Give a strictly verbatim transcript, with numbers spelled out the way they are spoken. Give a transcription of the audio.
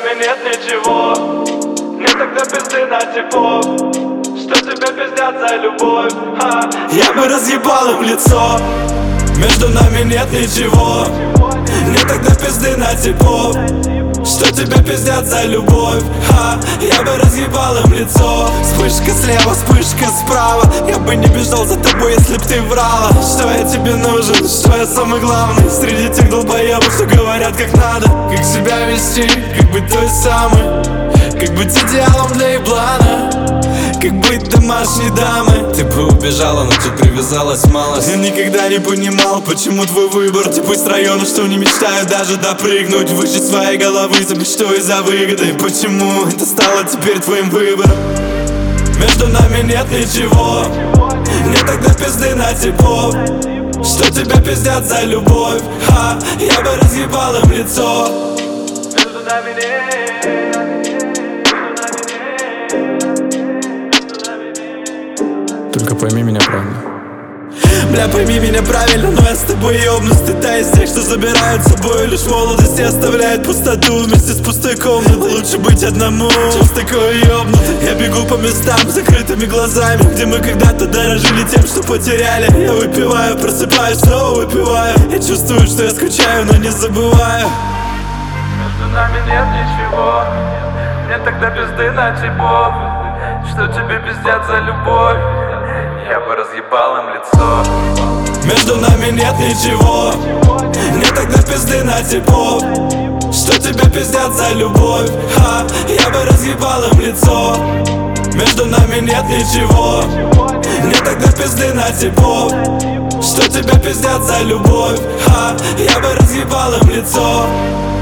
нами нет ничего. Мне тогда пизды на типов, что тебе пиздят за любовь, а? Я бы разъебал им лицо. Между нами нет ничего. Мне тогда пизды на типов, что тебя пиздят за любовь, а? Я бы разъебал им лицо. Вспышка слева, вспышка справа. Я бы не бежал за тобой, если б ты врала. Что я тебе нужен, что я самый главный среди тех долбоебов, что говорят как надо. Как себя вести, как быть той самой, как быть идеалом для еблана, как быть домашней дамой. Ты бы убежала, но тут привязалась мало. Я никогда не понимал, почему твой выбор типа из района, что не мечтаю даже допрыгнуть выше своей головы за мечтой и за выгодой. Почему это стало теперь твоим выбором? Между нами нет ничего. Мне тогда пизды на типов, что тебя пиздят за любовь, а? Я бы разъебал им лицо. Между нами нет. Только пойми меня правильно. Бля, пойми меня правильно, но я с тобой ёбнусь. Ты та из тех, что забирают с собой лишь молодость и оставляет пустоту вместе с пустой комнатой. Лучше быть одному, чем с такой ёбнутой. Я бегу по местам с закрытыми глазами, где мы когда-то дорожили тем, что потеряли. Я выпиваю, просыпаюсь, снова выпиваю. Я чувствую, что я скучаю, но не забываю. Между нами нет ничего. Мне тогда пизды на типов, что тебе пиздят за любовь. Я бы разъебал им лицо. Между нами нет ничего. Мне тогда пизды на типов, что тебя пиздят за любовь, а? Я бы разъебал им лицо. Между нами нет ничего. Мне тогда пизды на типов, что тебя пиздят за любовь, а? Я бы разъебал им лицо.